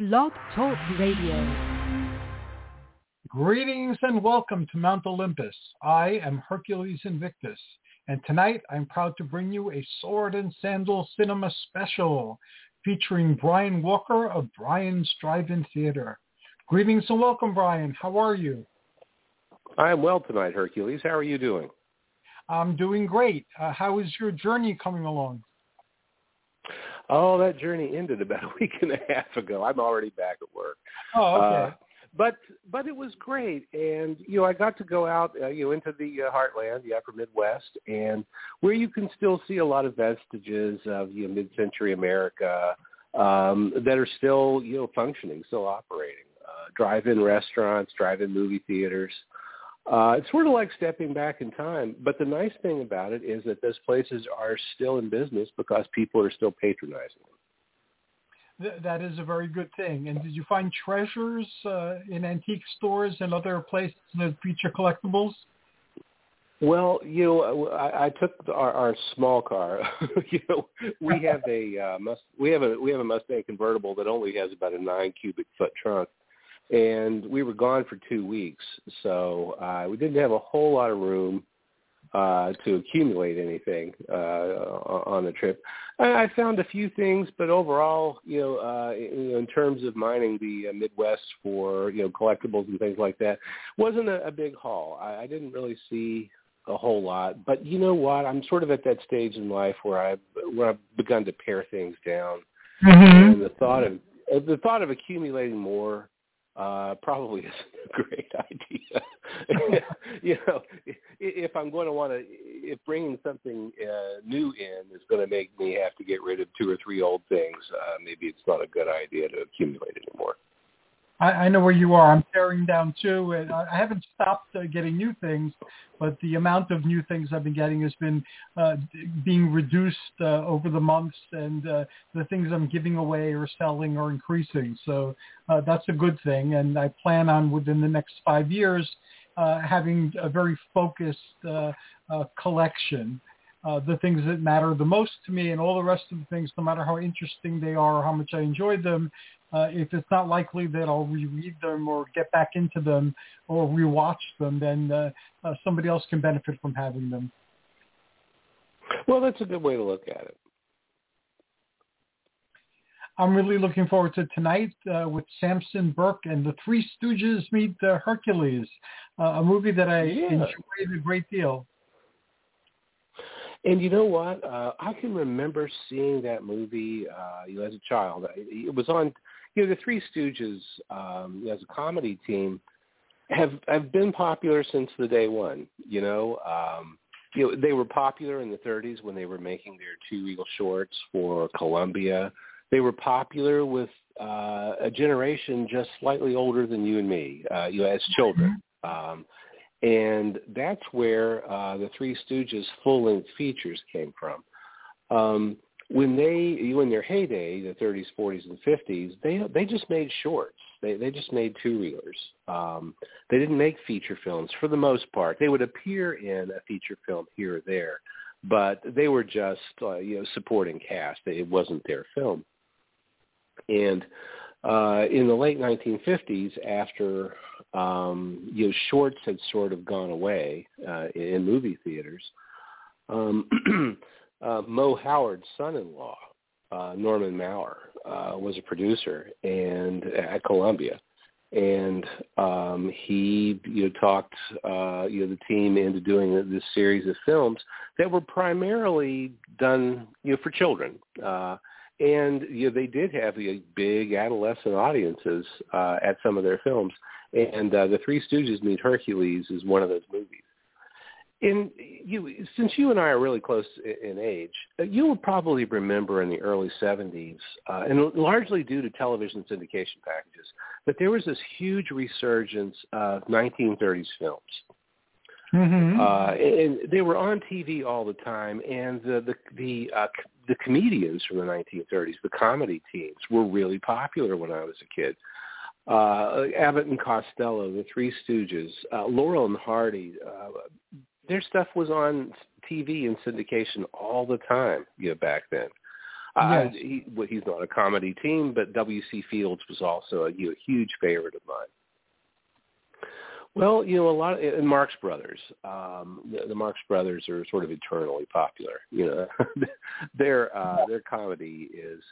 Blog Talk Radio. Greetings and welcome to Mount Olympus. I am Hercules Invictus, and tonight I'm proud to bring you a Sword and Sandal Cinema special featuring Brian Walker of Brian's Drive-In Theater. Greetings and welcome, Brian. How are you? I am well tonight, Hercules. How are you doing? I'm doing great. How is your journey coming along? Oh, that journey ended about a week and a half ago. I'm already back at work. Oh, okay. But it was great, and I got to go out into the heartland, the upper Midwest, and where you can still see a lot of vestiges of mid-century America that are still functioning, still operating. Drive-in restaurants, drive-in movie theaters. It's sort of like stepping back in time, but the nice thing about it is that those places are still in business because people are still patronizing them. That is a very good thing. And did you find treasures in antique stores and other places that feature collectibles? Well, I took our small car. We have a Mustang convertible that only has about a 9 cubic foot trunk. And we were gone for 2 weeks, so we didn't have a whole lot of room to accumulate anything on the trip. I found a few things, but overall, in terms of mining the Midwest for collectibles and things like that, wasn't a big haul. I didn't really see a whole lot, but you know what? I'm sort of at that stage in life where I've begun to pare things down, and the thought of accumulating more. Probably isn't a great idea. If I'm going to if bringing something new in is going to make me have to get rid of 2 or 3 old things, maybe it's not a good idea to accumulate anymore. I know where you are. I'm tearing down too, and I haven't stopped getting new things, but the amount of new things I've been getting has been being reduced over the months, and the things I'm giving away or selling are increasing. So that's a good thing, and I plan on within the next 5 years having a very focused collection. The things that matter the most to me, and all the rest of the things, no matter how interesting they are or how much I enjoyed them, if it's not likely that I'll reread them or get back into them or rewatch them, then somebody else can benefit from having them. Well, that's a good way to look at it. I'm really looking forward to tonight with Samson Burke and the Three Stooges meet Hercules, a movie that I enjoyed a great deal. And you know what? I can remember seeing that movie as a child. It was on, the Three Stooges as a comedy team have been popular since the day one. They were popular in the 30s when they were making their 2 reel shorts for Columbia. They were popular with a generation just slightly older than you and me, as children. And that's where the Three Stooges full-length features came from. When in their heyday, the 30s, 40s, and 50s, they just made shorts. They just made 2-reelers. They didn't make feature films for the most part. They would appear in a feature film here or there, but they were just supporting cast. It wasn't their film. And in the late 1950s, after shorts had sort of gone away in movie theaters, Mo Howard's son-in-law, Norman Maurer, was a producer at Columbia, and he talked the team into doing this series of films that were primarily done for children. And they did have big adolescent audiences at some of their films. And the Three Stooges Meet Hercules is one of those movies. And since you and I are really close in age, you will probably remember in the early 70s, and largely due to television syndication packages, that there was this huge resurgence of 1930s films. Mm-hmm. And they were on TV all the time, and the comedians from the 1930s, the comedy teams, were really popular when I was a kid. Abbott and Costello, the Three Stooges, Laurel and Hardy, their stuff was on TV and syndication all the time, back then. Yes. He's not a comedy team, but W.C. Fields was also a huge favorite of mine. Well, a lot of, and Marx Brothers. The Marx Brothers are sort of eternally popular. Their comedy is,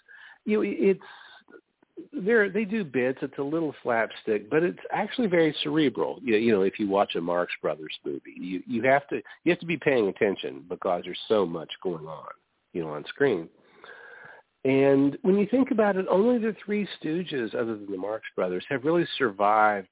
they do bits. It's a little slapstick, but it's actually very cerebral. If you watch a Marx Brothers movie, you have to be paying attention because there's so much going on, on screen. And when you think about it, only the Three Stooges, other than the Marx Brothers, have really survived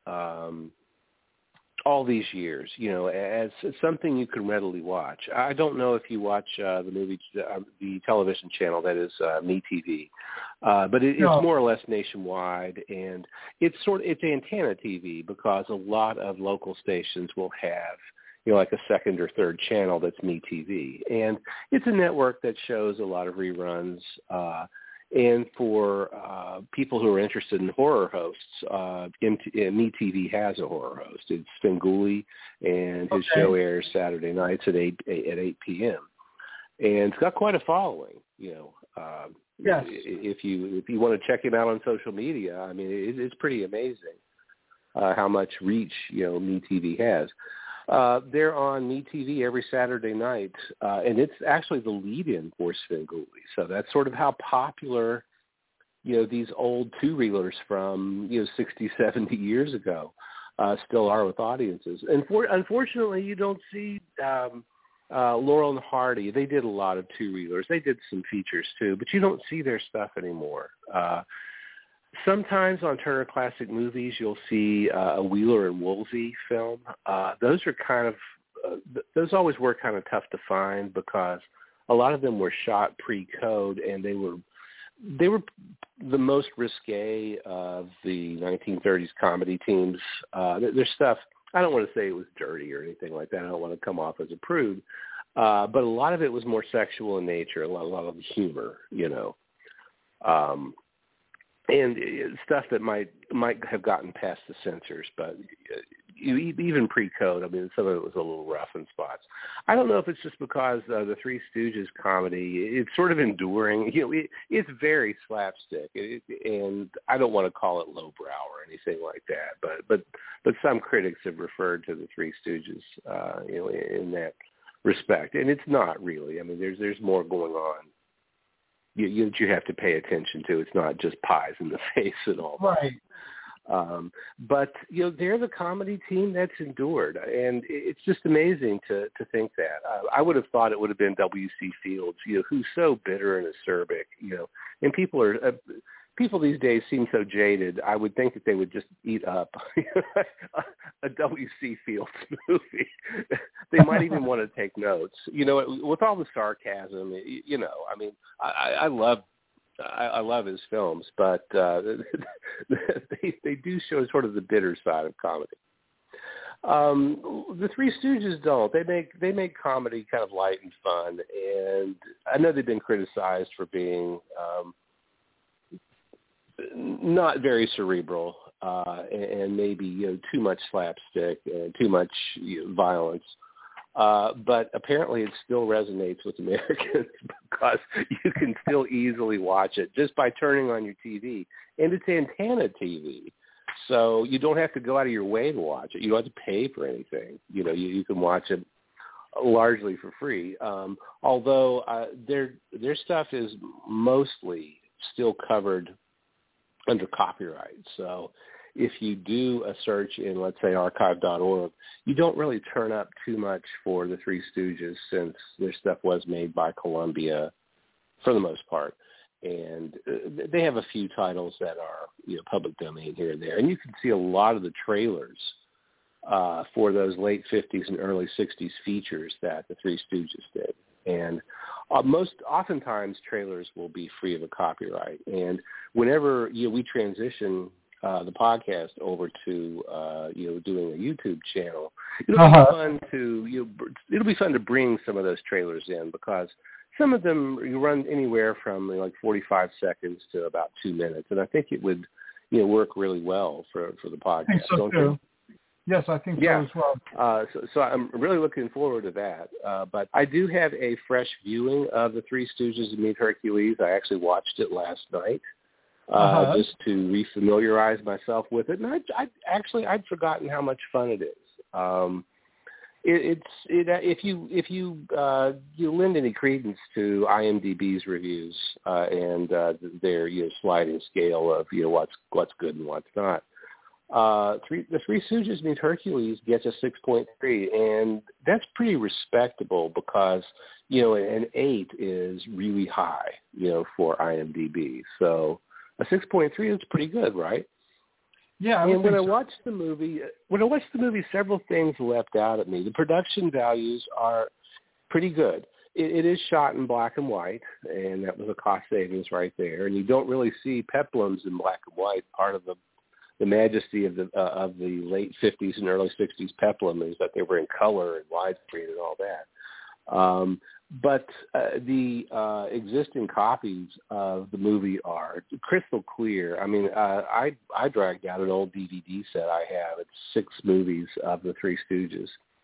all these years, as something you can readily watch. I don't know if you watch the television channel that is MeTV, but it's more or less nationwide, and it's antenna TV because a lot of local stations will have, like a second or third channel that's MeTV, and it's a network that shows a lot of reruns. And for people who are interested in horror hosts, MeTV has a horror host. It's Svengoolie, and his show airs Saturday nights at 8 p.m. And it's got quite a following. Yes. If you want to check him out on social media, I mean, it's pretty amazing how much reach MeTV has. They're on MeTV every Saturday night, and it's actually the lead-in for Svengoolie. So that's sort of how popular, these old two-reelers from, 60, 70 years ago still are with audiences. And unfortunately, you don't see Laurel and Hardy. They did a lot of two-reelers. They did some features, too, but you don't see their stuff anymore. Sometimes on Turner Classic Movies, you'll see a Wheeler and Woolsey film. Those are those always were kind of tough to find because a lot of them were shot pre-code, and they were the most risque of the 1930s comedy teams. Their stuff, I don't want to say it was dirty or anything like that. I don't want to come off as a prude, but a lot of it was more sexual in nature. A lot of the humor, and stuff that might have gotten past the censors, but even pre-code, I mean, some of it was a little rough in spots. I don't know if it's just because the Three Stooges comedy, it's sort of enduring. It's very slapstick, and I don't want to call it lowbrow or anything like that, but some critics have referred to the Three Stooges, in that respect, and it's not really. I mean, there's more going on. You have to pay attention to. It's not just pies in the face and all that. Right. But they're the comedy team that's endured, and it's just amazing to think that. I would have thought it would have been W.C. Fields, who's so bitter and acerbic, and people these days seem so jaded. I would think that they would just eat up a W.C. Fields movie. They might even want to take notes. With all the sarcasm, I mean, I love his films, but they do show sort of the bitter side of comedy. The Three Stooges don't. They make comedy kind of light and fun, and I know they've been criticized for being not very cerebral, and maybe too much slapstick and too much violence. But apparently it still resonates with Americans because you can still easily watch it just by turning on your TV. And it's antenna TV, so you don't have to go out of your way to watch it. You don't have to pay for anything. You can watch it largely for free. Although their stuff is mostly still covered under copyright. So if you do a search in, let's say, archive.org, you don't really turn up too much for the Three Stooges since their stuff was made by Columbia for the most part. And they have a few titles that are public domain here and there. And you can see a lot of the trailers for those late 50s and early 60s features that the Three Stooges did. And oftentimes trailers will be free of a copyright. And whenever we transition the podcast over to doing a YouTube channel, it'll be fun to bring some of those trailers in because some of them you run anywhere from like 45 seconds to about 2 minutes, and I think it would work really well for the podcast. I think so too. Yes, I think Yeah. so as well. So I'm really looking forward to that. But I do have a fresh viewing of The Three Stooges Meet Hercules. I actually watched it last night just to refamiliarize myself with it. And I'd forgotten how much fun it is. If you lend any credence to IMDb's reviews and their sliding scale of what's good and what's not. The Three Stooges Meet Hercules gets a 6.3, and that's pretty respectable because an 8 is really high, for IMDb. So a 6.3 is pretty good, right? Yeah. And when I watched the movie, several things leapt out at me. The production values are pretty good. It is shot in black and white, and that was a cost savings right there. And you don't really see peplums in black and white. Part of the majesty of the late 50s and early 60s peplum is that they were in color and widescreen and all that. But the existing copies of the movie are crystal clear. I mean, I dragged out an old DVD set I have. It's 6 movies of the Three Stooges.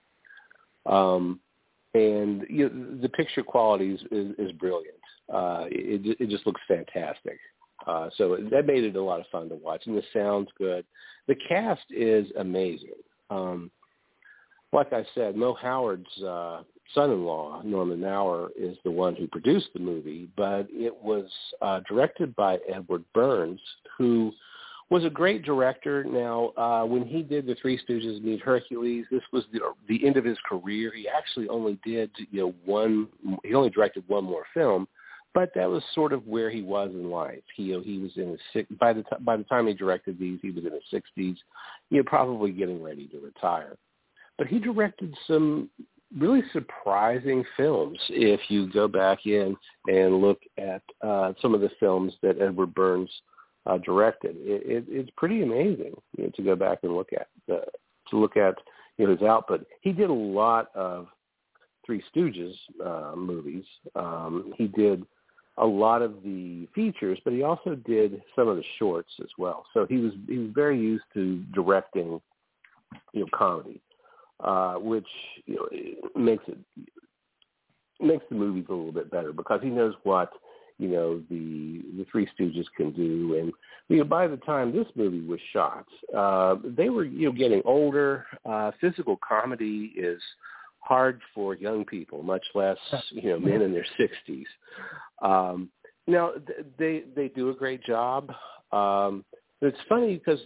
And the picture quality is brilliant. It just looks fantastic. So that made it a lot of fun to watch, and the sound's good. The cast is amazing. Like I said, Mo Howard's son-in-law, Norman Maurer, is the one who produced the movie, but it was directed by Edward Burns, who was a great director. Now, when he did The Three Stooges Meet Hercules, this was the end of his career. He actually only did he only directed one more film. But that was sort of where he was in life. He was in his by the time he directed these, he was in his 60s, probably getting ready to retire. But he directed some really surprising films. If you go back in and look at some of the films that Edward Burns directed, it's pretty amazing to go back and look at his output. He did a lot of Three Stooges movies. He did a lot of the features, but he also did some of the shorts as well. So he was very used to directing, comedy, which makes the movies a little bit better because he knows what the Three Stooges can do. And by the time this movie was shot, they were getting older. Physical comedy is hard for young people, much less men in their 60s. Now they do a great job. It's funny because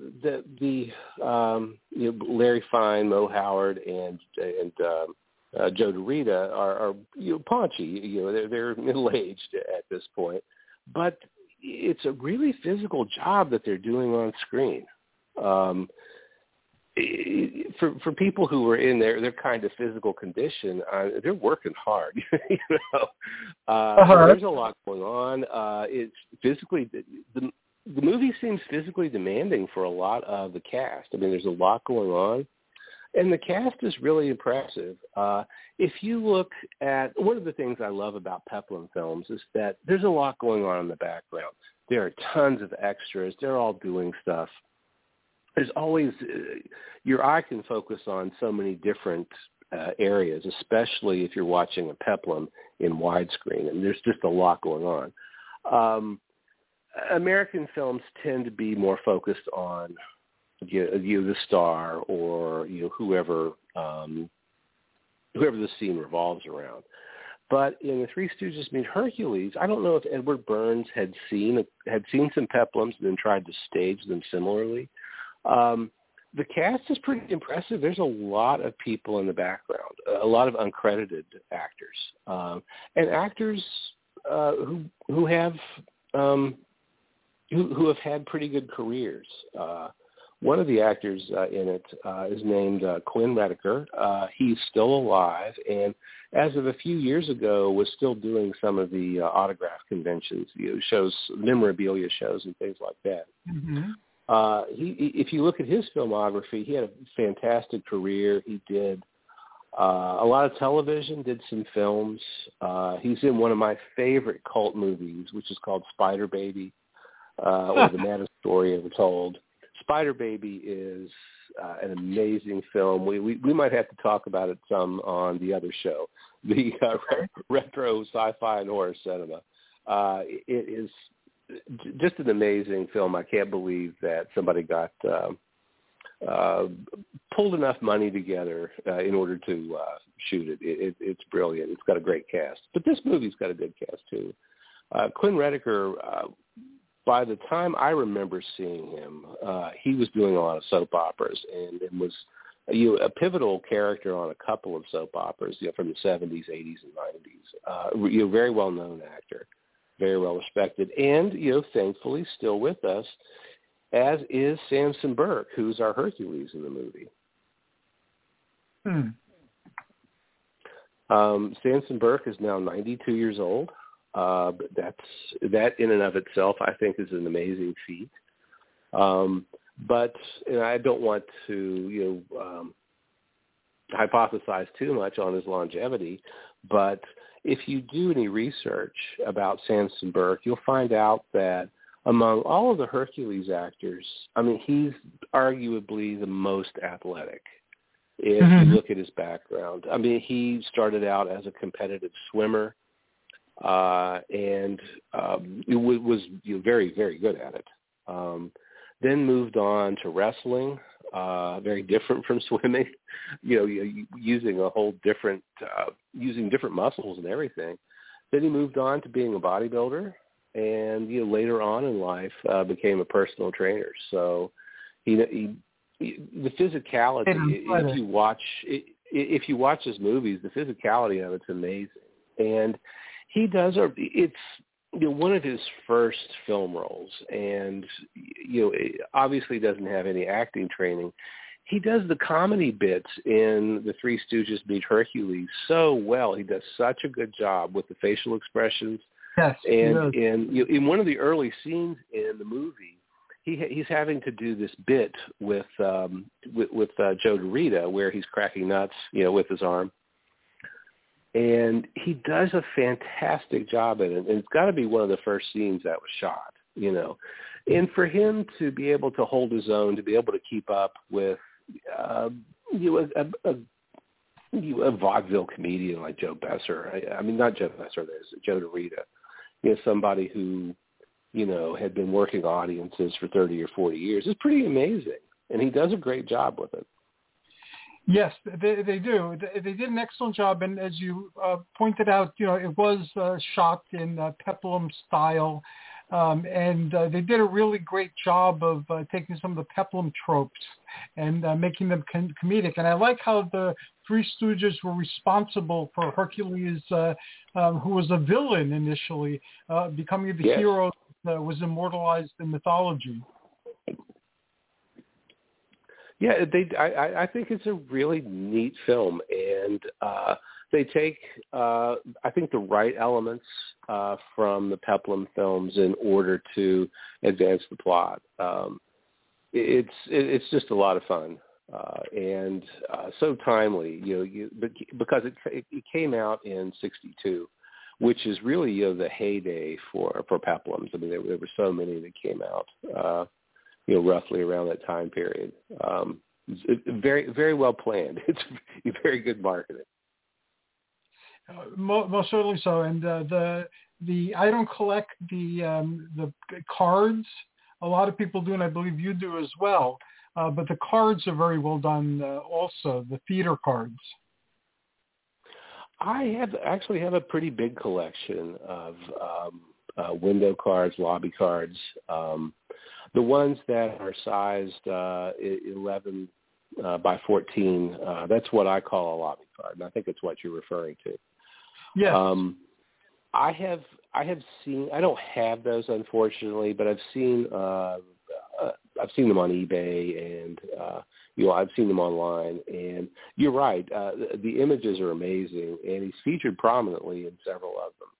Larry Fine, Mo Howard, and Joe DeRita are paunchy. They're middle aged at this point, but it's a really physical job that they're doing on screen. For people who are in their kind of physical condition, they're working hard. There's a lot going on. It's physically the movie seems physically demanding for a lot of the cast. I mean, there's a lot going on, and the cast is really impressive. If you look at one of the things I love about peplum films is that there's a lot going on in the background. There are tons of extras. They're all doing stuff. There's always your eye can focus on so many different areas, especially if you're watching a peplum in widescreen, and there's just a lot going on. American films tend to be more focused on the star or whoever the scene revolves around. But in The Three Stooges Meet Hercules, I don't know if Edward Burns had seen some peplums and then tried to stage them similarly. The cast is pretty impressive. There's a lot of people in the background, a lot of uncredited actors, and actors who have had pretty good careers. One of the actors in it is named Quinn Rediker. He's still alive, and as of a few years ago, was still doing some of the autograph conventions, shows, memorabilia shows, and things like that. Mm-hmm. If you look at his filmography, he had a fantastic career. He did a lot of television, did some films. He's in one of my favorite cult movies, which is called Spider Baby, or The Maddest Story Ever Told. Spider Baby is an amazing film. We might have to talk about it some on the other show, the retro sci-fi and horror cinema. It is just an amazing film. I can't believe that somebody got pulled enough money together in order to shoot it. It's brilliant. It's got a great cast. But this movie's got a good cast, too. Quinn Rediker, by the time I remember seeing him, he was doing a lot of soap operas and was a pivotal character on a couple of soap operas, from the 70s, 80s, and 90s. Very well-known actor, very well-respected, and, thankfully still with us, as is Samson Burke, who's our Hercules in the movie. Samson Burke is now 92 years old. That in and of itself, I think, is an amazing feat. But I don't want to, hypothesize too much on his longevity. But if you do any research about Samson Burke, you'll find out that among all of the Hercules actors, he's arguably the most athletic. If you look at his background, he started out as a competitive swimmer. And was very, very good at it. Then moved on to wrestling, very different from swimming, using a whole different, using different muscles and everything. Then he moved on to being a bodybuilder, and later on in life became a personal trainer. So the physicality, if you watch his movies, the physicality of it's amazing. And he does, it's one of his first film roles, and obviously doesn't have any acting training. He does the comedy bits in The Three Stooges Meet Hercules so well. He does such a good job with the facial expressions. Yes, and in one of the early scenes in the movie, he's having to do this bit with Joe DeRita, where he's cracking nuts, with his arm. And he does a fantastic job at it. And it's got to be one of the first scenes that was shot, And for him to be able to hold his own, to be able to keep up with, a vaudeville comedian like Joe Besser. Not Joe Besser, there's Joe DeRita. Somebody who, had been working audiences for 30 or 40 years. It's pretty amazing. And he does a great job with it. Yes, they do. They did an excellent job, and as you pointed out, it was shot in Peplum style, and they did a really great job of taking some of the Peplum tropes and making them comedic. And I like how the Three Stooges were responsible for Hercules, who was a villain initially, becoming the hero that was immortalized in mythology. Yeah, I think it's a really neat film, and they take, I think, the right elements from the Peplum films in order to advance the plot. It's just a lot of fun and so timely, because it came out in '62, which is really the heyday for Peplums. There were so many that came out. Roughly around that time period. It's very, very well planned. It's very good marketing. Most certainly so. And the I don't collect the cards. A lot of people do, and I believe you do as well. But the cards are very well done. Also, the theater cards. I actually have a pretty big collection of window cards, lobby cards. The ones that are sized 11 by 14, that's what I call a lobby card, and I think it's what you're referring to. Yes. I have seen. I don't have those, unfortunately, but I've seen them on eBay, and I've seen them online. And you're right. The images are amazing, and he's featured prominently in several of them.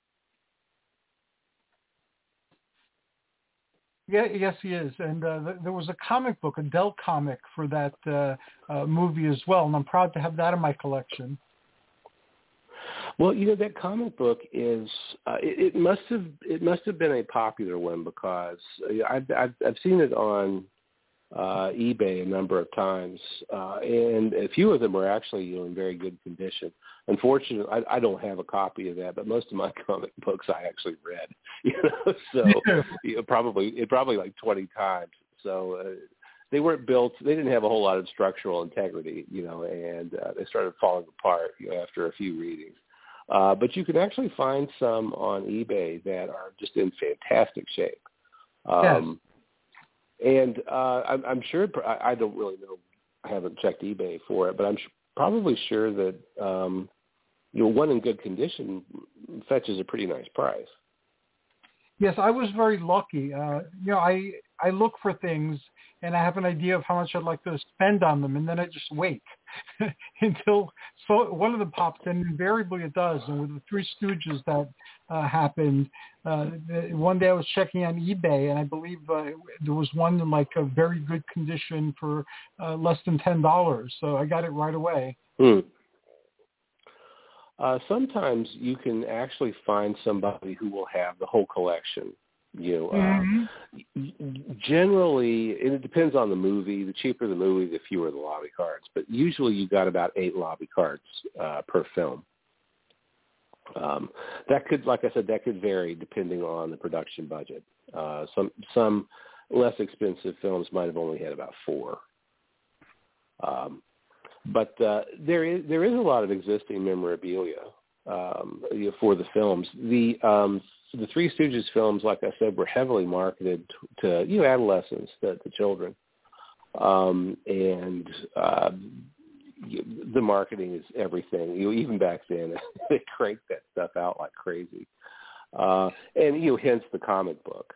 Yeah, yes, he is. And there was a comic book, a Dell comic for that movie as well, and I'm proud to have that in my collection. Well, that comic book is it must have been a popular one, because I've seen it on eBay a number of times, and a few of them were actually in very good condition. Unfortunately, I don't have a copy of that, but most of my comic books I actually read. So probably like 20 times. So they weren't built. They didn't have a whole lot of structural integrity, and they started falling apart after a few readings. But you can actually find some on eBay that are just in fantastic shape. Yes. And I'm sure, I don't really know, I haven't checked eBay for it, but I'm probably sure that, one in good condition fetches a pretty nice price. Yes, I was very lucky. I look for things and I have an idea of how much I'd like to spend on them, and then I just wait until one of them pops in. Invariably it does. And with the Three Stooges that happened, one day I was checking on eBay, and I believe there was one in like a very good condition for less than $10. So I got it right away. Sometimes you can actually find somebody who will have the whole collection. Generally, and it depends on the movie. The cheaper the movie, the fewer the lobby cards. But usually, you got about 8 lobby cards per film. That could, like I said, that could vary depending on the production budget. Some less expensive films might have only had about 4. But there is a lot of existing memorabilia for the films. The Three Stooges films, like I said, were heavily marketed to adolescents, to children, and the marketing is everything. Even back then, they cranked that stuff out like crazy, and hence the comic book.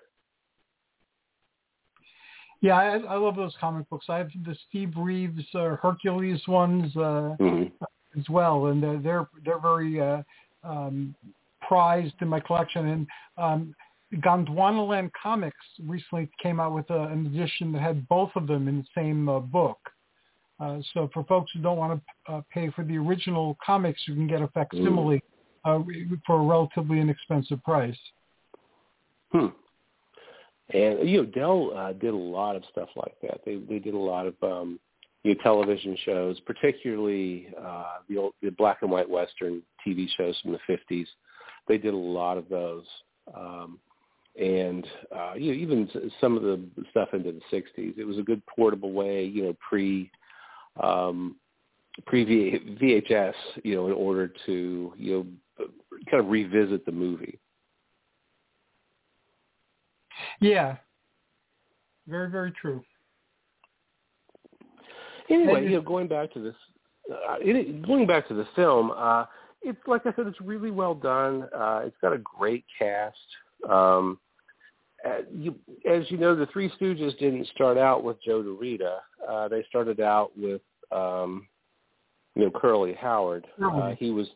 Yeah, I love those comic books. I have the Steve Reeves Hercules ones as well, and they're very prized in my collection. And Gondwanaland Comics recently came out with an edition that had both of them in the same book. So for folks who don't want to pay for the original comics, you can get a facsimile for a relatively inexpensive price. And Dell did a lot of stuff like that. They did a lot of television shows, particularly the black and white Western TV shows from the 50s. They did a lot of those, and even some of the stuff into the 60s. It was a good portable way, pre VHS, in order to kind of revisit the movie. Yeah, very, very true. Anyway, going back to this, going back to the film, it's like I said, it's really well done. It's got a great cast. As you know, the Three Stooges didn't start out with Joe DeRita. They started out with Curly Howard. He was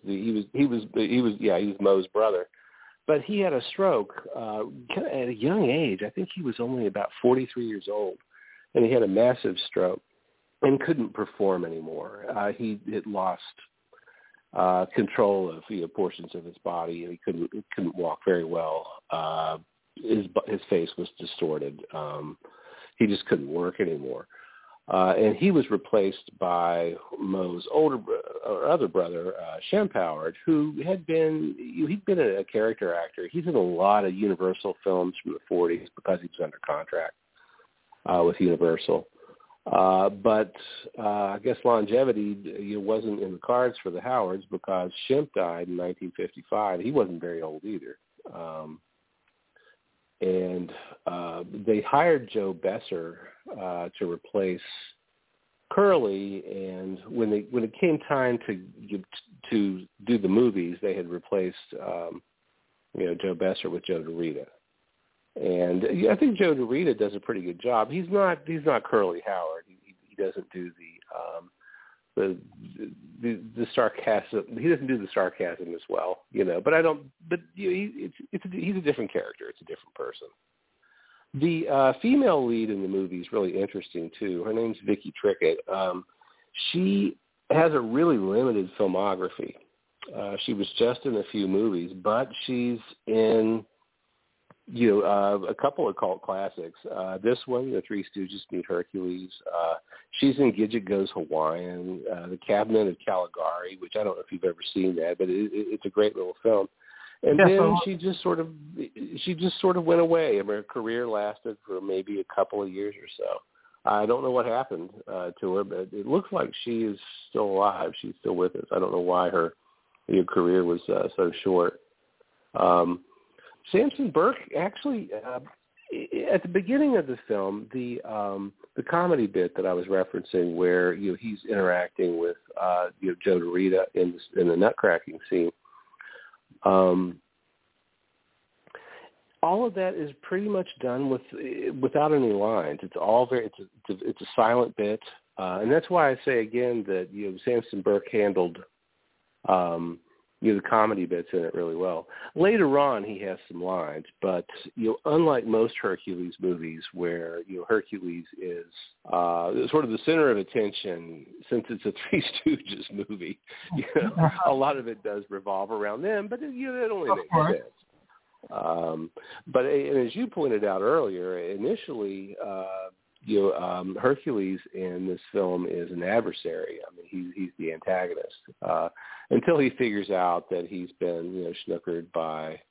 Moe's brother. But he had a stroke at a young age. I think he was only about 43 years old, and he had a massive stroke and couldn't perform anymore. He had lost control of portions of his body, and he couldn't walk very well. His face was distorted. He just couldn't work anymore. And he was replaced by Moe's other brother, Shemp Howard, who he'd been a character actor. He's in a lot of Universal films from the 40s because he was under contract with Universal. But I guess longevity wasn't in the cards for the Howards because Shemp died in 1955. He wasn't very old either. And they hired Joe Besser to replace Curly, and when it came time to do the movies, they had replaced Joe Besser with Joe DeRita. And I think Joe DeRita does a pretty good job. He's not Curly Howard. He doesn't do the sarcasm. He doesn't do the sarcasm as well, But I don't. But he's a different character. It's a different person. The female lead in the movie is really interesting too. Her name's Vicky Trickett. She has a really limited filmography. She was just in a few movies, but she's in a couple of cult classics. This one, The Three Stooges Meet Hercules. She's in Gidget Goes Hawaiian. The Cabinet of Caligari, which I don't know if you've ever seen that, but it's a great little film. And then she just sort of went away. I mean, her career lasted for maybe a couple of years or so. I don't know what happened to her, but it looks like she is still alive. She's still with us. I don't know why her career was so short. Samson Burke actually, at the beginning of the film, the comedy bit that I was referencing, where he's interacting with Joe DeRita in the nutcracking scene. All of that is pretty much done without any lines. It's all it's a silent bit, and that's why I say again that Samson Burke handled the comedy bits in it really well. Later on, he has some lines, but unlike most Hercules movies, where Hercules is sort of the center of attention, since it's a Three Stooges movie, a lot of it does revolve around them. But it only makes sense. But as you pointed out earlier, initially, Hercules in this film is an adversary. I mean, he's the antagonist until he figures out that he's been snookered by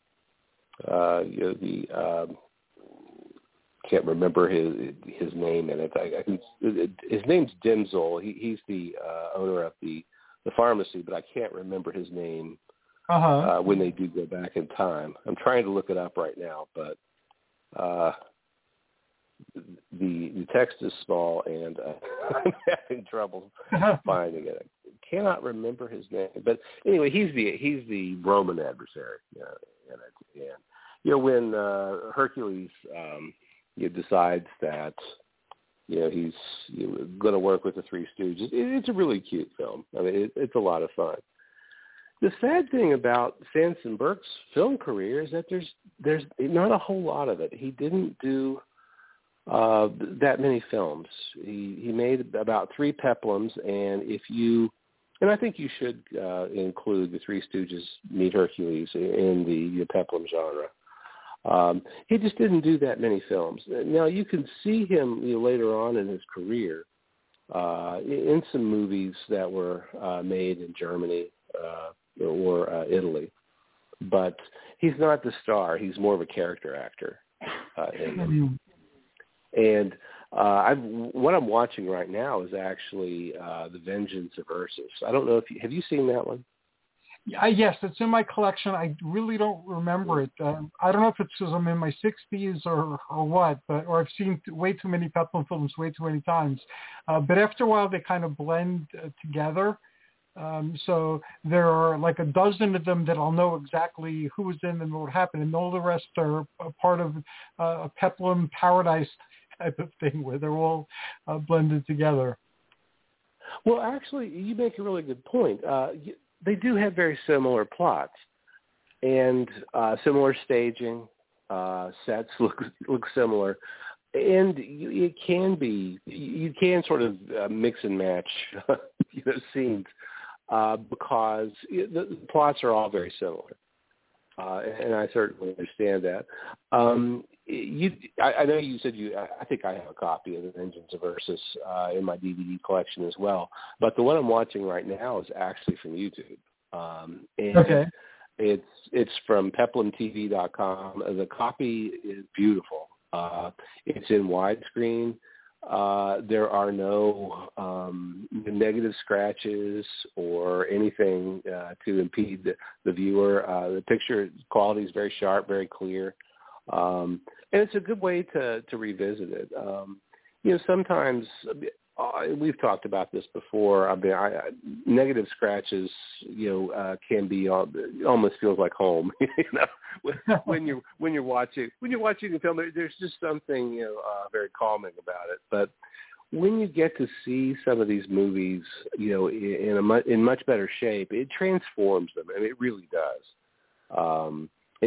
can't remember his name in it. His name's Dimsel. He's the owner of the pharmacy, but I can't remember his name. When they do go back in time. I'm trying to look it up right now, but the text is small and I'm having trouble finding it. I cannot remember his name, but anyway, he's the Roman adversary. And when Hercules decides that he's going to work with the Three Stooges, it's a really cute film. I mean, it's a lot of fun. The sad thing about Samson Burke's film career is that there's not a whole lot of it. He didn't do that many films. He made about 3 peplums, and I think you should include The Three Stooges Meet Hercules in the peplum genre. He just didn't do that many films. Now you can see him later on in his career in some movies that were made in Germany. Or Italy, but he's not the star. He's more of a character actor. And what I'm watching right now is actually The Vengeance of Ursus. I don't know if have you seen that one? Yes, it's in my collection. I really don't remember it. I don't know if it's because I'm in my 60s or what, or I've seen way too many peplum films way too many times. But after a while, they kind of blend together. So there are like a dozen of them that I'll know exactly who was in and what happened, and all the rest are a part of a peplum paradise type of thing where they're all blended together. Well, actually, you make a really good point. They do have very similar plots and similar staging. Sets look similar. And you can sort of mix and match scenes. Because the plots are all very similar, and I certainly understand that. I know you said I think I have a copy of The Vengeance of Ursus in my DVD collection as well, but the one I'm watching right now is actually from YouTube. And it's from peplumtv.com. The copy is beautiful. It's in widescreen. There are no negative scratches or anything to impede the viewer. The picture quality is very sharp, very clear, and it's a good way to revisit it. Sometimes we've talked about this before. I mean, negative scratches, can be almost feels like home. When you're watching the film, there's just something very calming about it. But when you get to see some of these movies, in much better shape, it transforms them, and it really does.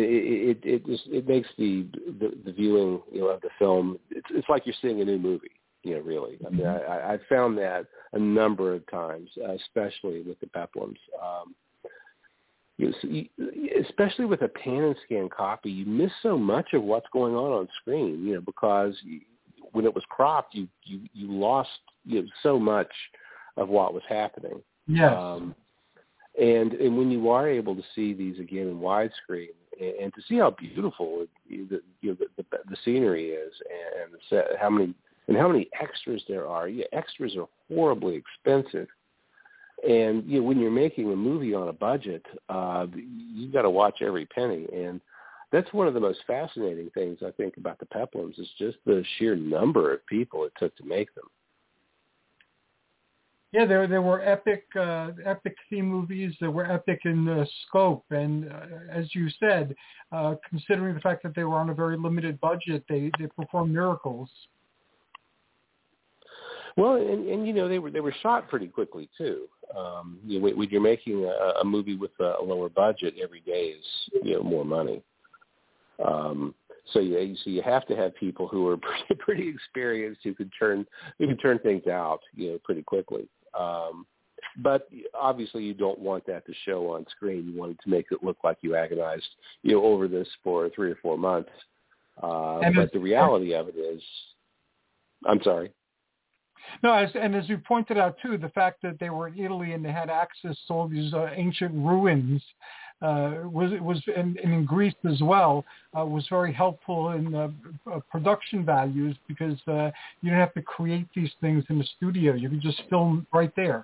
It makes the viewing of the film. It's like you're seeing a new movie. Really. I mean, I found that a number of times, especially with the peplums. especially with a pan and scan copy, you miss so much of what's going on screen, because when it was cropped, you lost so much of what was happening. Yes. And when you are able to see these again in widescreen and to see how beautiful the scenery is and the set, how many extras there are. Yeah, extras are horribly expensive. And when you're making a movie on a budget, you've got to watch every penny. And that's one of the most fascinating things I think about the Peplums is just the sheer number of people it took to make them. Yeah, there were epic theme movies that were epic in scope, and as you said, considering the fact that they were on a very limited budget, they performed miracles. Well, and they were shot pretty quickly too. When you're making a movie with a lower budget, every day is more money. So you have to have people who are pretty experienced who can turn things out pretty quickly. But obviously you don't want that to show on screen. You want it to make it look like you agonized over this for 3 or 4 months. But the reality of it is, I'm sorry. No, as you pointed out too, the fact that they were in Italy and they had access to all these ancient ruins was and in Greece as well was very helpful in production values because you didn't have to create these things in the studio. You could just film right there.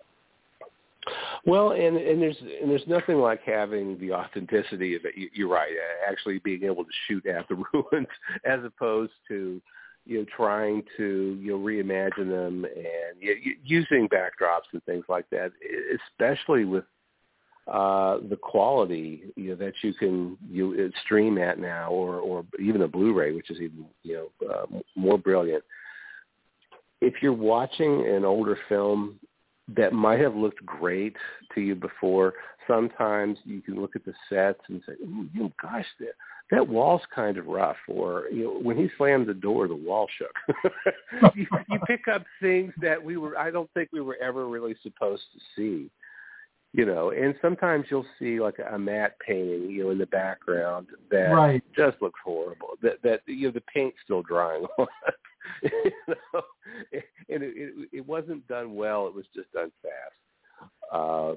Well, and there's nothing like having the authenticity of it. You're right, actually being able to shoot at the ruins as opposed to trying to reimagine them and using backdrops and things like that, especially with the quality that you can stream at now, or even a Blu-ray, which is even more brilliant. If you're watching an older film that might have looked great to you before, sometimes you can look at the sets and say, gosh, that wall's kind of rough. Or when he slammed the door, the wall shook. you pick up things that I don't think we were ever really supposed to see. And sometimes you'll see like a matte painting, in the background that just looks horrible. That the paint's still drying on it. And it wasn't done well. It was just done fast.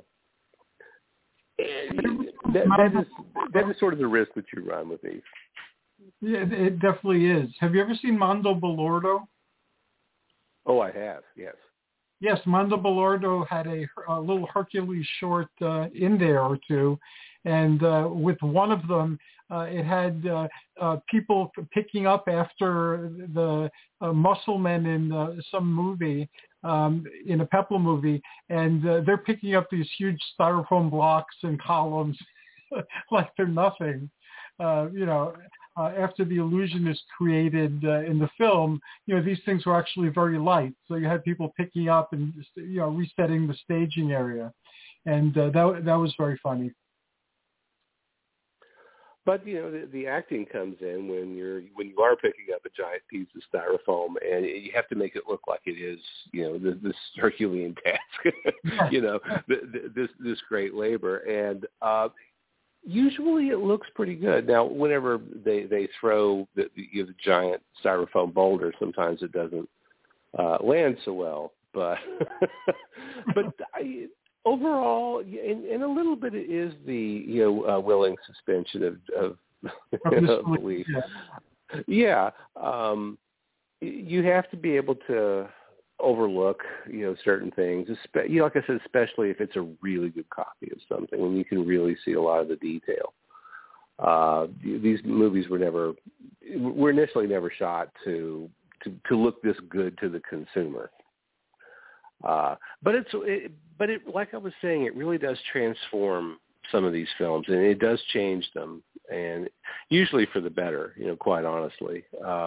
That is sort of the risk that you run with these. Yeah, it definitely is. Have you ever seen Mondo Balordo? Oh, I have. Yes. Yes, Mondo Balordo had a little Hercules short in there or two, and with one of them, it had people picking up after the muscle men in some movie, in a Peplum movie, and they're picking up these huge styrofoam blocks and columns like they're nothing. After the illusion is created in the film, these things were actually very light. So you had people picking up and resetting the staging area, and that was very funny. But the acting comes in when you are picking up a giant piece of styrofoam, and you have to make it look like it is this Herculean task, this great labor, and usually it looks pretty good. Now, whenever they throw the giant styrofoam boulder, sometimes it doesn't land so well. But overall, and a little bit it is the willing suspension of belief. Yeah, you have to be able to overlook certain things. Like I said, especially if it's a really good copy of something, when you can really see a lot of the detail. These movies were initially never shot to look this good to the consumer. But it like I was saying, it really does transform some of these films, and it does change them, and usually for the better. Quite honestly,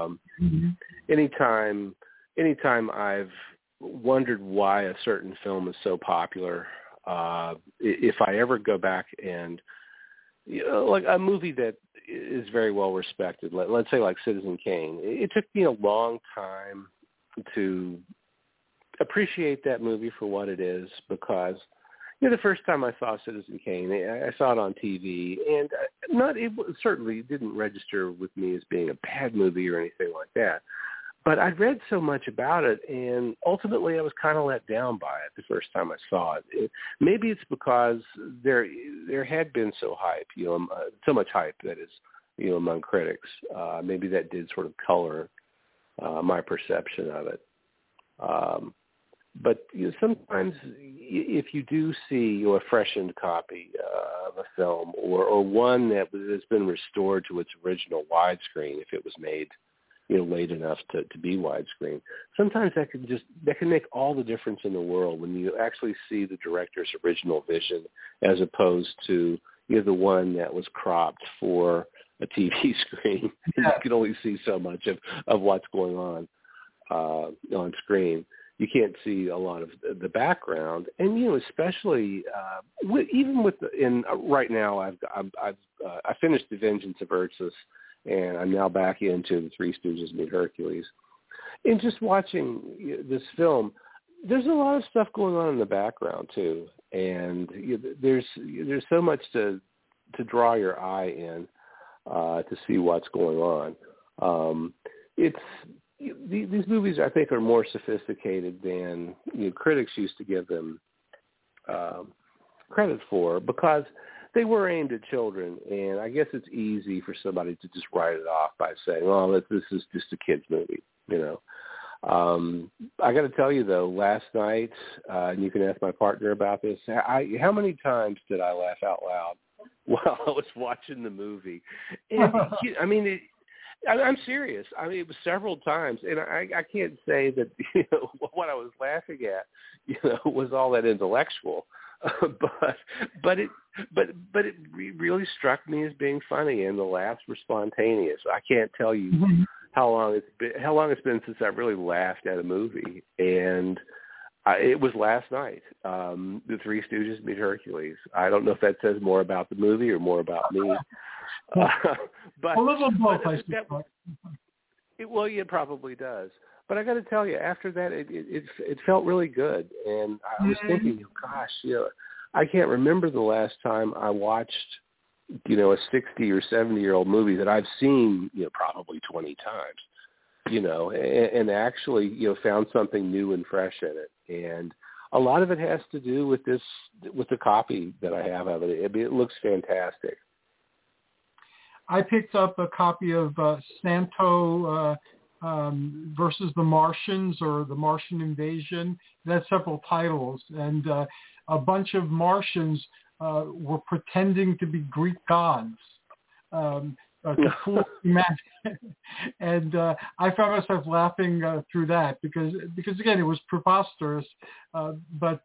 anytime I've wondered why a certain film is so popular, if I ever go back and like a movie that is very well respected, let's say like Citizen Kane, it took me a long time to appreciate that movie for what it is, because the first time I saw Citizen Kane, I saw it on TV, and certainly didn't register with me as being a bad movie or anything like that. But I'd read so much about it, and ultimately I was kind of let down by it the first time I saw it. Maybe it's because there had been so much hype, that is, among critics. Maybe that did sort of color my perception of it. But sometimes if you do see a freshened copy of a film or one that has been restored to its original widescreen, if it was made late enough to be widescreen, sometimes that can make all the difference in the world when you actually see the director's original vision as opposed to the one that was cropped for a TV screen. You can only see so much of what's going on screen. You can't see a lot of the background, and especially right now I finished The Vengeance of Ursus, and I'm now back into The Three Stooges Meet Hercules. And just watching this film, there's a lot of stuff going on in the background too, and there's so much to draw your eye in to see what's going on. These movies, I think, are more sophisticated than critics used to give them credit for, because they were aimed at children, and I guess it's easy for somebody to just write it off by saying, "Oh, this is just a kid's movie," I got to tell you though, last night, and you can ask my partner about this. How many times did I laugh out loud while I was watching the movie? And I'm serious. It was several times, and I can't say that what I was laughing at, was all that intellectual, but it really struck me as being funny, and the laughs were spontaneous. I can't tell you how long it's been since I really laughed at a movie, and it was last night. The Three Stooges Meet Hercules. I don't know if that says more about the movie or more about me. But a little both, I suppose. It probably does. But I got to tell you, after that, it felt really good, and I was thinking, gosh, I can't remember the last time I watched, a 60 or 70-year-old movie that I've seen, probably 20 times, and actually, found something new and fresh in it. And a lot of it has to do with the copy that I have of it. It looks fantastic. I picked up a copy of Santo versus the Martians, or The Martian Invasion. It had several titles, and a bunch of Martians were pretending to be Greek gods to fool humanity. And I found myself laughing through that because again, it was preposterous, but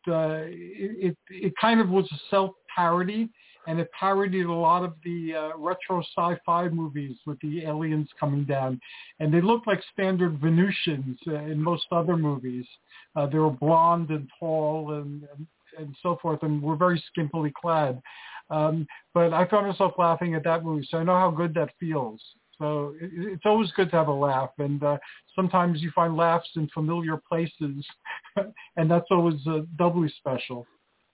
it kind of was a self-parody. And it parodied a lot of the retro sci-fi movies with the aliens coming down. And they looked like standard Venusians in most other movies. They were blonde and tall and so forth, and were very skimpily clad. But I found myself laughing at that movie, so I know how good that feels. So it's always good to have a laugh. And sometimes you find laughs in familiar places, and that's always doubly special.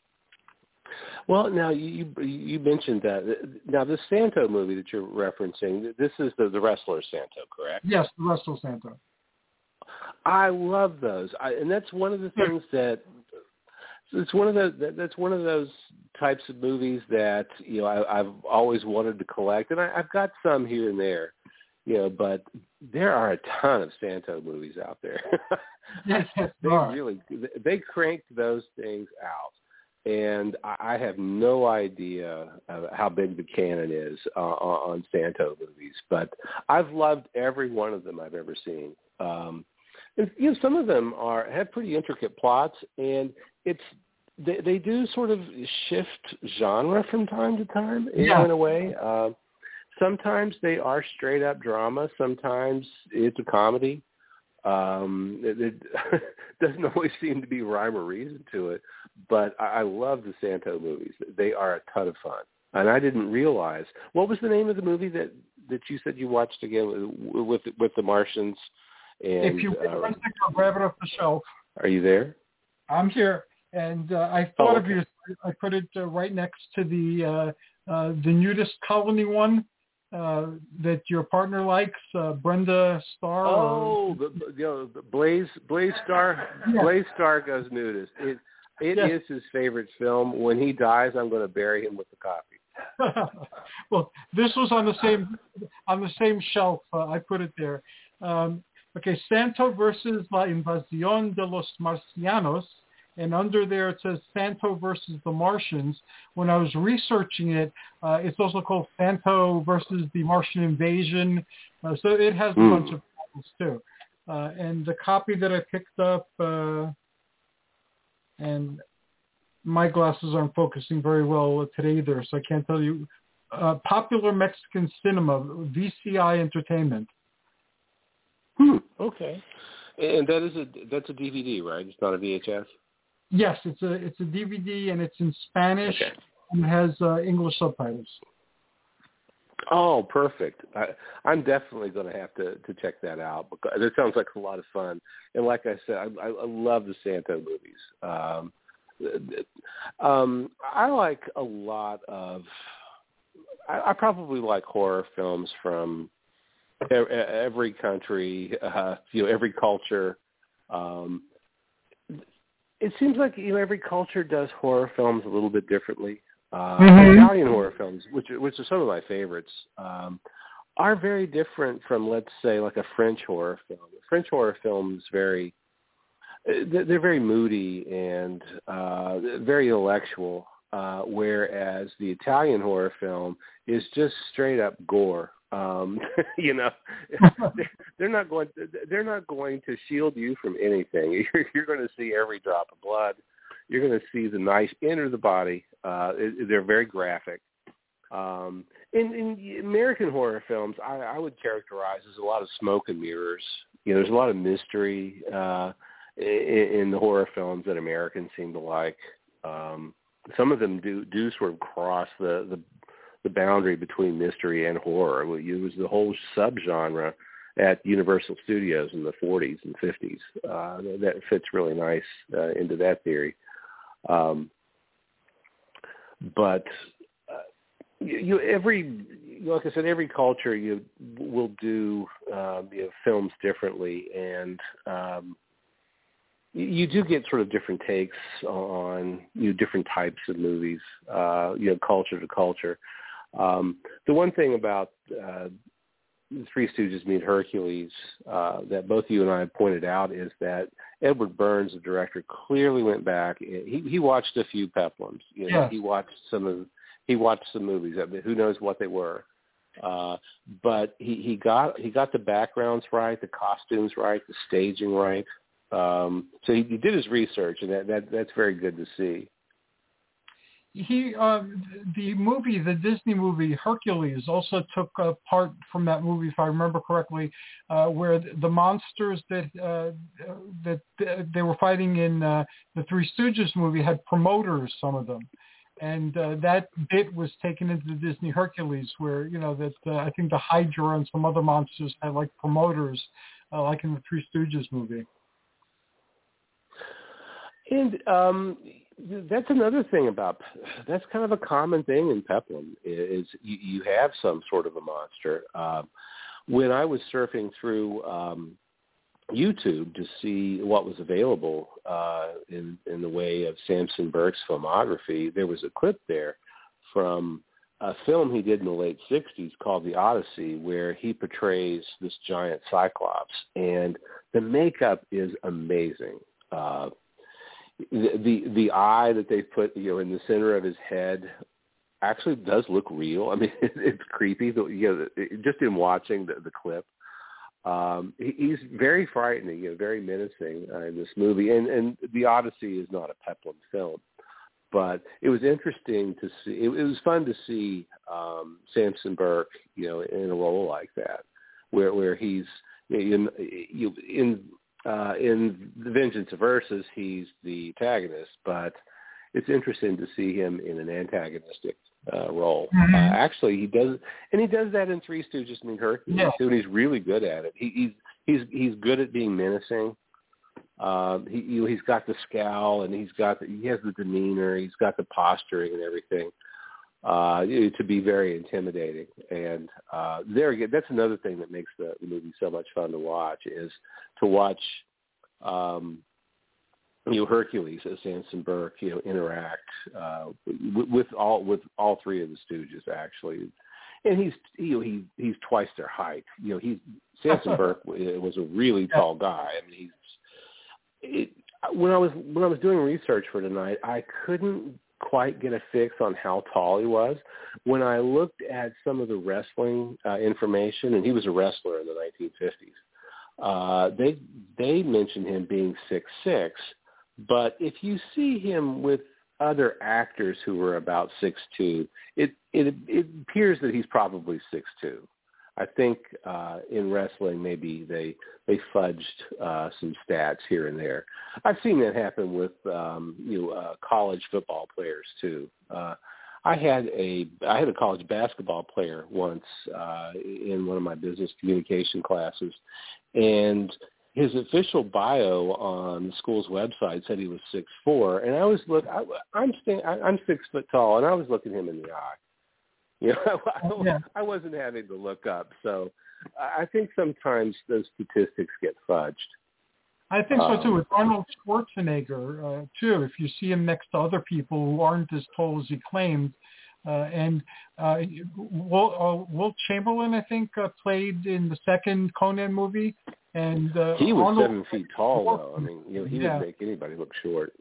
Well, now you mentioned that. Now, the Santo movie that you're referencing, this is the wrestler Santo, correct? Yes, the wrestler Santo. I love those, and that's one of the things that's one of those types of movies that I've always wanted to collect, and I've got some here and there, but there are a ton of Santo movies out there. Yes, they cranked those things out. And I have no idea how big the canon is on Santo movies, but I've loved every one of them I've ever seen. And, some of them have pretty intricate plots, and they do sort of shift genre from time to time in a way. Sometimes they are straight up drama. Sometimes it's a comedy. It doesn't always seem to be rhyme or reason to it, but I love the Santo movies. They are a ton of fun. And I didn't realize, what was the name of the movie that you said you watched again with the Martians? And if you want to grab it off the shelf. Are you there? I'm here. And I thought of you. I put it right next to the nudist colony one that your partner likes, Brenda Starr. Oh, Blaze Starr. Yeah. Blaze Starr goes nudist. It is his favorite film. When he dies, I'm going to bury him with a copy. Well, this was on the same shelf. I put it there. Okay, Santo versus La Invasión de los Marcianos. And under there it says Santo versus the Martians. When I was researching it, it's also called Santo versus the Martian Invasion. So it has a bunch of titles too. And the copy that I picked up, and my glasses aren't focusing very well today either, so I can't tell you. Popular Mexican Cinema, VCI Entertainment. Okay. And that's a DVD, right? It's not a VHS? Yes, it's a DVD and it's in Spanish and it has English subtitles. Oh, perfect. I'm definitely going to have to check that out because it sounds like a lot of fun. And like I said, I love the Santo movies. I like a lot of. I probably like horror films from every country, every culture. It seems like every culture does horror films a little bit differently. Italian horror films, which are some of my favorites, are very different from, let's say, like a French horror film. A French horror film is they're very moody and very intellectual, whereas the Italian horror film is just straight up gore. They're not going to shield you from anything. You're going to see every drop of blood. You're going to see the knife enter the body. They're very graphic. In American horror films, I would characterize as a lot of smoke and mirrors. There's a lot of mystery in the horror films that Americans seem to like. Some of them do sort of cross the boundary between mystery and horror. It was the whole subgenre at Universal Studios in the 40s and 50s. That fits really nice into that theory. But like I said, every culture will do films differently, and you do get sort of different takes on different types of movies, culture to culture. The one thing about Three Stooges Meet Hercules that both you and I pointed out is that Edward Burns, the director, clearly went back. He watched a few peplums. He watched some movies. I mean, who knows what they were? But he got the backgrounds right, the costumes right, the staging right. So he did his research, and that's very good to see. The Disney movie Hercules also took part from that movie, if I remember correctly, where the monsters that they were fighting in the Three Stooges movie had promoters, some of them, and that bit was taken into the Disney Hercules, where I think the Hydra and some other monsters had like promoters, like in the Three Stooges movie. And that's another thing that's kind of a common thing in peplum is you have some sort of a monster. When I was surfing through YouTube to see what was available in the way of Samson Burke's filmography, there was a clip there from a film he did in the late 60s called The Odyssey, where he portrays this giant Cyclops, and the makeup is amazing. The eye that they put in the center of his head actually does look real. I mean, it's creepy. Just in watching the clip, he's very frightening, very menacing in this movie. And The Odyssey is not a peplum film, but it was interesting to see. It was fun to see Samson Burke, in a role like that, where he's in The Vengeance of Ursus, he's the antagonist, but it's interesting to see him in an antagonistic role. Actually, he does that in Three Stooges Meet Hercules too, and he's really good at it. He's good at being menacing, He's got the scowl, and he has the demeanor, he's got the posturing and everything to be very intimidating. And there again, that's another thing that makes the movie so much fun to watch, is to watch Hercules as Samson Burke interact with all three of the Stooges, actually. And he's twice their height. Samson Burke was a really tall guy. I mean, when I was doing research for tonight, I couldn't quite get a fix on how tall he was. When I looked at some of the wrestling information, and he was a wrestler in the 1950s, they mentioned him being 6'6", but if you see him with other actors who were about 6'2", it appears that he's probably 6'2". I think in wrestling maybe they fudged some stats here and there. I've seen that happen with college football players too. I had a college basketball player once in one of my business communication classes, and his official bio on the school's website said he was 6'4", and I'm 6 foot tall, and I was looking him in the eye. I wasn't having to look up, so I think sometimes those statistics get fudged. I think so too. With Arnold Schwarzenegger too, if you see him next to other people who aren't as tall as he claimed, and Wilt Chamberlain, I think, played in the second Conan movie, and he was Arnold, 7 feet tall, though. I mean, he would make anybody look short.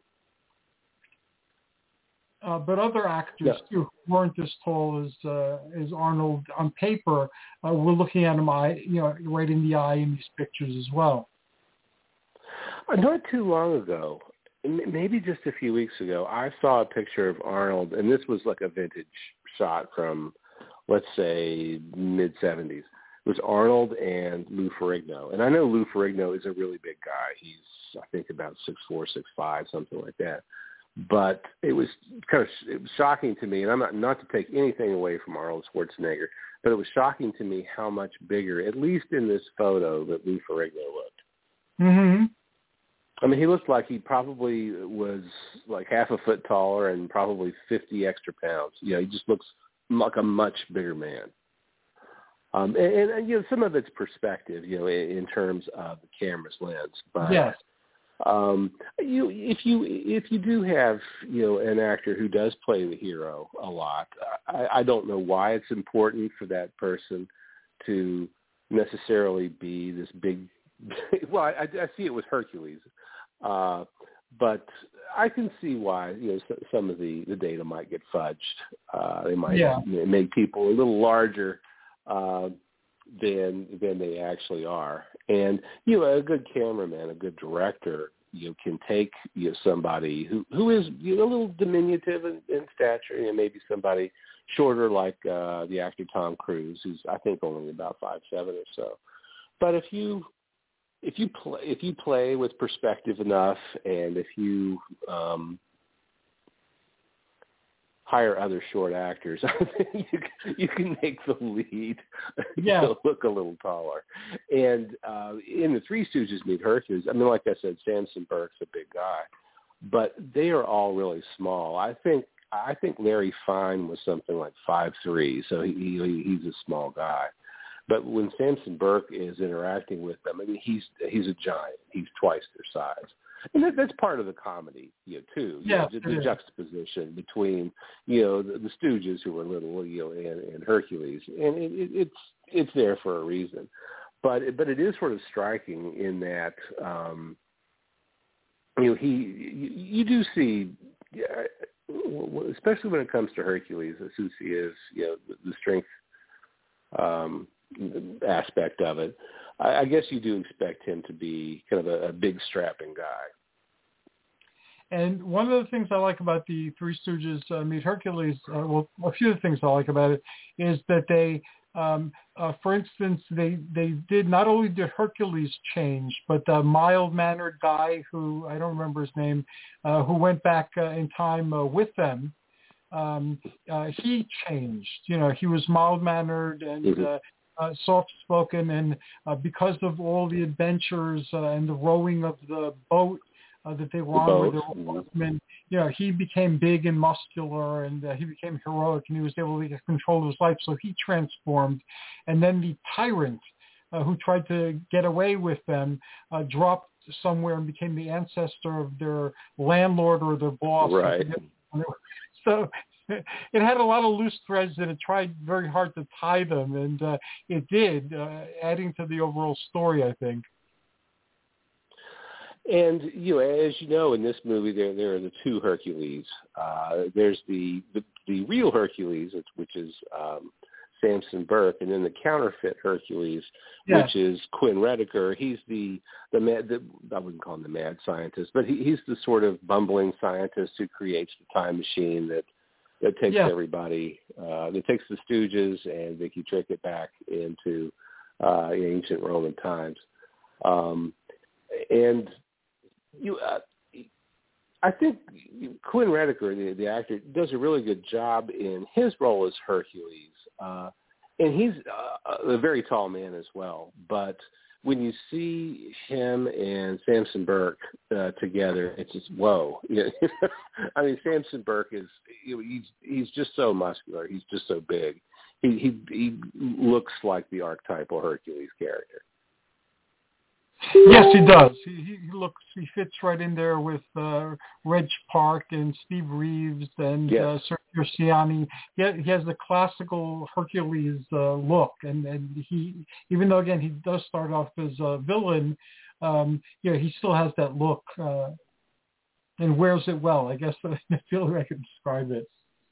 But other actors too who weren't as tall as Arnold on paper, we're looking at him right in the eye in these pictures as well. Not too long ago, maybe just a few weeks ago, I saw a picture of Arnold, and this was like a vintage shot from, let's say, mid-'70s. It was Arnold and Lou Ferrigno. And I know Lou Ferrigno is a really big guy. He's, I think, about 6'4", 6'5", something like that. But it was shocking to me, and I'm not to take anything away from Arnold Schwarzenegger, but it was shocking to me how much bigger, at least in this photo, that Lou Ferrigno looked. Mm-hmm. I mean, he looked like he probably was like half a foot taller and probably 50 extra pounds. He just looks like a much bigger man. And some of it's perspective, in terms of the camera's lens. But yes. If you do have an actor who does play the hero a lot, I don't know why it's important for that person to necessarily be this big. Well, I see it with Hercules, but I can see why some of the data might get fudged. They might make people a little larger than they actually are. And a good cameraman, a good director, can take somebody who is a little diminutive in stature, maybe somebody shorter like the actor Tom Cruise, who's I think only about 5'7" or so. But if you play with perspective enough, and if you hire other short actors, I think you can make the lead look a little taller. And in the Three Stooges Meet Hercules, I mean, like I said, Samson Burke's a big guy, but they are all really small. I think Larry Fine was something like 5'3", so he's a small guy. But when Samson Burke is interacting with them, I mean, he's a giant. He's twice their size. And that's part of the comedy, too. The juxtaposition between, the Stooges, who were little, and Hercules, and it's there for a reason. But it is sort of striking in that, you do see, especially when it comes to Hercules, since he is, the strength aspect of it, I guess you do expect him to be kind of a big strapping guy. And one of the things I like about the Three Stooges Meet Hercules, a few of the things I like about it, is that they, for instance, they did not only did Hercules change, but the mild-mannered guy who, I don't remember his name, who went back in time with them, he changed. He was mild-mannered and soft-spoken, and because of all the adventures and the rowing of the boat that they were on with their oarsmen, he became big and muscular, and he became heroic, and he was able to get control of his life, so he transformed. And then the tyrant who tried to get away with them dropped somewhere and became the ancestor of their landlord or their boss. Right. So it had a lot of loose threads, and it tried very hard to tie them, and it did, adding to the overall story, I think. And as you know, in this movie, there are the two Hercules. There's the real Hercules, which is Samson Burke, and then the counterfeit Hercules, which is Quinn Redeker. He's the mad, I wouldn't call him the mad scientist, but he's the sort of bumbling scientist who creates the time machine that takes everybody, that takes the Stooges and Vicky Trickett back into ancient Roman times. And I think Quinn Redeker, the actor, does a really good job in his role as Hercules. And he's a very tall man as well. But when you see him and Samson Burke together, it's just, whoa. I mean, Samson Burke is, he's just so muscular. He's just so big. He looks like the archetypal Hercules character. Yes, he does. He fits right in there with Reg Park and Steve Reeves and Sergio Ciani. He has the classical Hercules look, and he, even though again he does start off as a villain, he still has that look and wears it well. I guess I feel like I can describe it.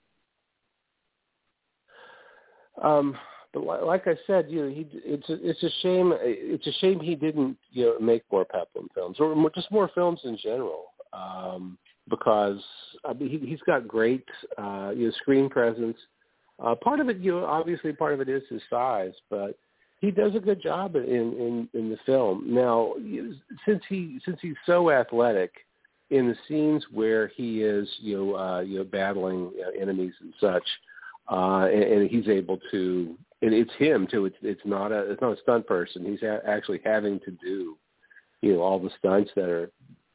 But like I said, it's a shame. It's a shame he didn't, make more Peplum films, or just more films in general, because he's got great, screen presence. Part of it, obviously, part of it is his size, but he does a good job in the film. Now, since he's so athletic in the scenes where he is, battling enemies and such, and he's able to. And it's him too. It's not a stunt person. He's actually having to do, all the stunts that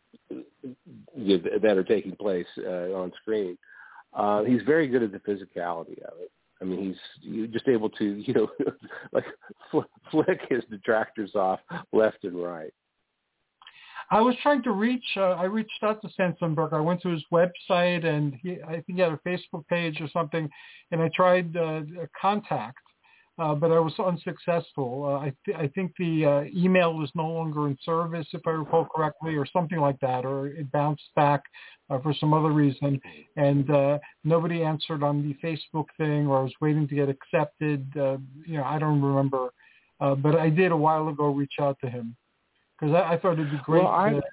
are taking place on screen. He's very good at the physicality of it. I mean, he's just able to, like flick his detractors off left and right. I was trying to I reached out to Samson Burke. I went to his website, and I think he had a Facebook page or something, and I tried contact. But I was unsuccessful. I think the email is no longer in service, if I recall correctly, or something like that, or it bounced back for some other reason. And nobody answered on the Facebook thing, or I was waiting to get accepted. I don't remember. But I did a while ago reach out to him because I thought it'd be great. Well,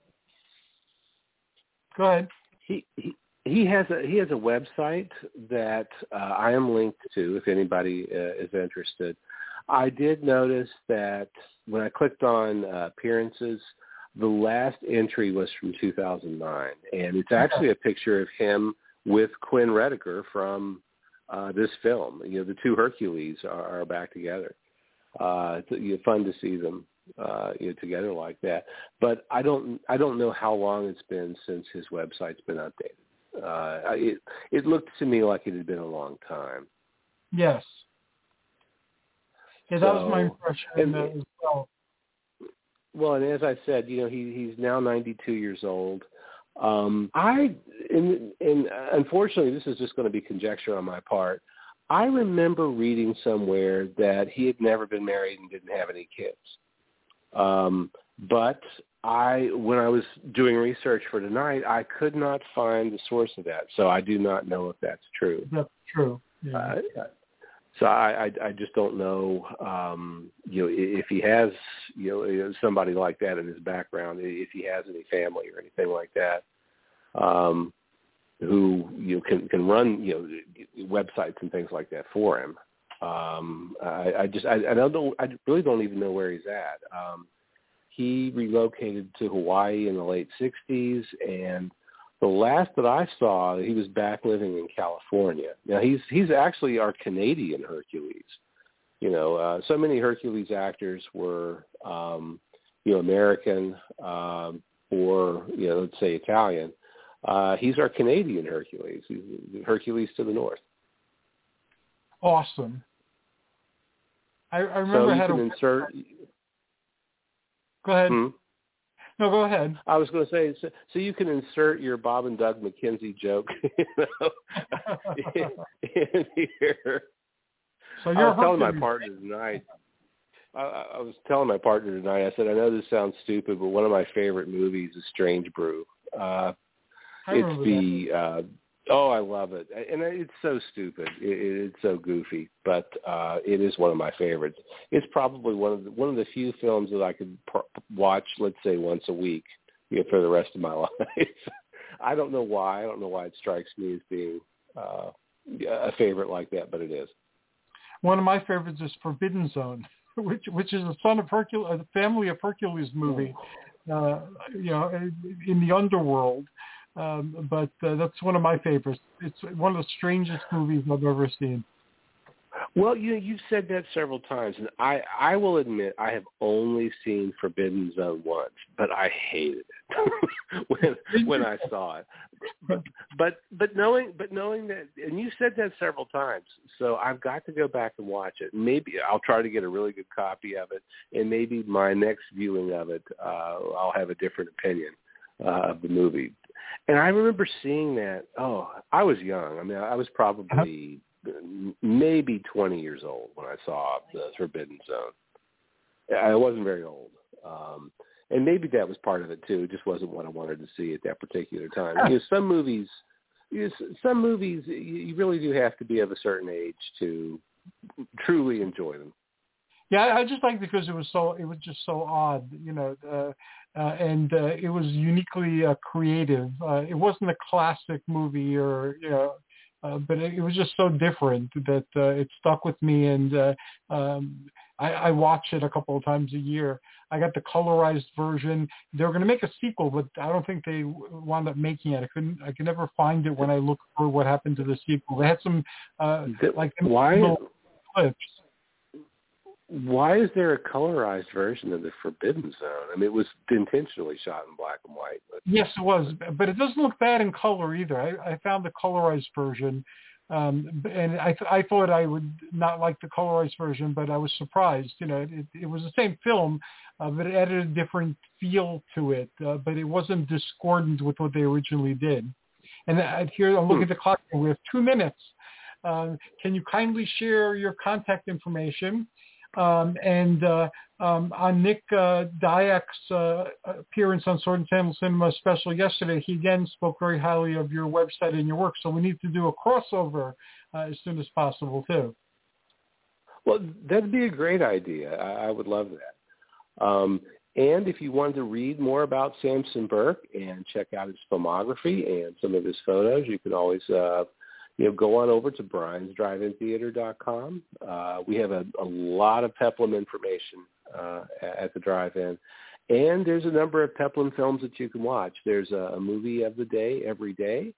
Go ahead. He has a website that I am linked to if anybody is interested. I did notice that when I clicked on appearances, the last entry was from 2009, and it's actually a picture of him with Quinn Redeker from this film. The two Hercules are back together. It's fun to see them together like that. But I don't know how long it's been since his website's been updated. It looked to me like it had been a long time. Yes. Yeah, that was my impression as well. Well, and as I said, he's now 92 years old. And unfortunately, this is just going to be conjecture on my part. I remember reading somewhere that he had never been married and didn't have any kids. But when I was doing research for tonight, I could not find the source of that, so I do not know if that's true. That's true. Yeah. So I just don't know, if he has, somebody like that in his background, if he has any family or anything like that, who can run websites and things like that for him. I really don't even know where he's at. He relocated to Hawaii in the late 60s, and the last that I saw, he was back living in California. Now, he's actually our Canadian Hercules. So many Hercules actors were, American or, let's say Italian. He's our Canadian Hercules. He's Hercules to the north. Awesome. I remember so how to insert. Go ahead. Hmm? No, go ahead. I was going to say, so you can insert your Bob and Doug McKenzie joke, in here. So you're I was telling my partner tonight. I was telling my partner tonight. I said, I know this sounds stupid, but one of my favorite movies is Strange Brew. It's the I love it, and it's so stupid. It's so goofy, but it is one of my favorites. It's probably one of the few films that I could watch, let's say, once a week, for the rest of my life. I don't know why. I don't know why it strikes me as being a favorite like that, but it is. One of my favorites is Forbidden Zone, which is a Son of Hercules, a Family of Hercules movie, in the underworld. But that's one of my favorites. It's one of the strangest movies I've ever seen. Well, you've said that several times, and I will admit I have only seen Forbidden Zone once, but I hated it when I saw it. But knowing that, and you said that several times, so I've got to go back and watch it. Maybe I'll try to get a really good copy of it, and maybe my next viewing of it, I'll have a different opinion of the movie. And I remember seeing that. Oh, I was young. I mean, I was probably maybe 20 years old when I saw the Forbidden Zone. I wasn't very old. And maybe that was part of it, too. It just wasn't what I wanted to see at that particular time. Some movies, you really do have to be of a certain age to truly enjoy them. Yeah, I just liked it because it was just so odd, and it was uniquely creative. It wasn't a classic movie, but it was just so different that it stuck with me, and I watch it a couple of times a year. I got the colorized version. They were going to make a sequel, but I don't think they wound up making it. I could never find it when I looked for what happened to the sequel. They had some clips. Why is there a colorized version of the Forbidden Zone? I mean, it was intentionally shot in black and white. But... Yes, it was, but it doesn't look bad in color either. I found the colorized version, and I thought I would not like the colorized version, but I was surprised. It was the same film, but it added a different feel to it, but it wasn't discordant with what they originally did. And here, I'm looking at the clock, and we have 2 minutes. Can you kindly share your contact information? And on Nick Dyak's appearance on Sword and Sandal Cinema special yesterday, he again spoke very highly of your website and your work. So we need to do a crossover as soon as possible, too. Well, that'd be a great idea. I would love that. And if you wanted to read more about Samson Burke and check out his filmography and some of his photos, you can always go on over to briansdrive-in-theater.com. We have a lot of Peplum information at the drive-in. And there's a number of Peplum films that you can watch. There's a movie of the day every day.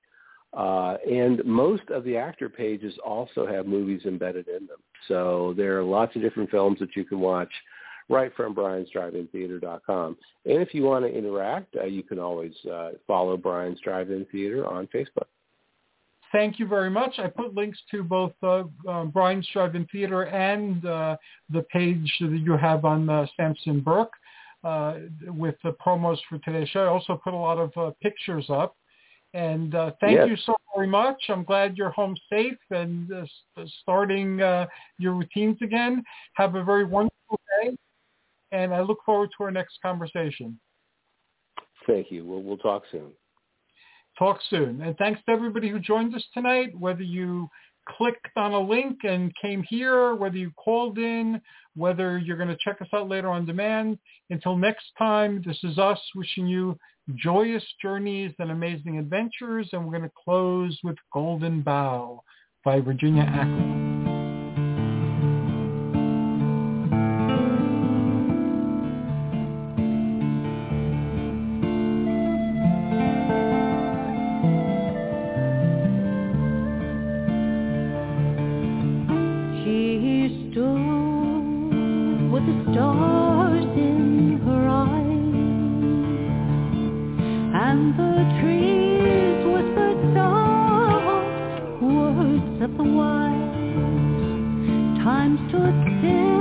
And most of the actor pages also have movies embedded in them. So there are lots of different films that you can watch right from briansdrive-in-theater.com. And if you want to interact, you can always follow Brian's Drive-In Theater on Facebook. Thank you very much. I put links to both Brian's Drive-In Theater and the page that you have on Samson Burke with the promos for today's show. I also put a lot of pictures up. And thank you so very much. I'm glad you're home safe and starting your routines again. Have a very wonderful day. And I look forward to our next conversation. Thank you. We'll talk soon. Talk soon. And thanks to everybody who joined us tonight, whether you clicked on a link and came here, whether you called in, whether you're going to check us out later on demand. Until next time, this is us wishing you joyous journeys and amazing adventures. And we're going to close with Golden Bough by Virginia Acklin. He stood at the wires. Time stood still.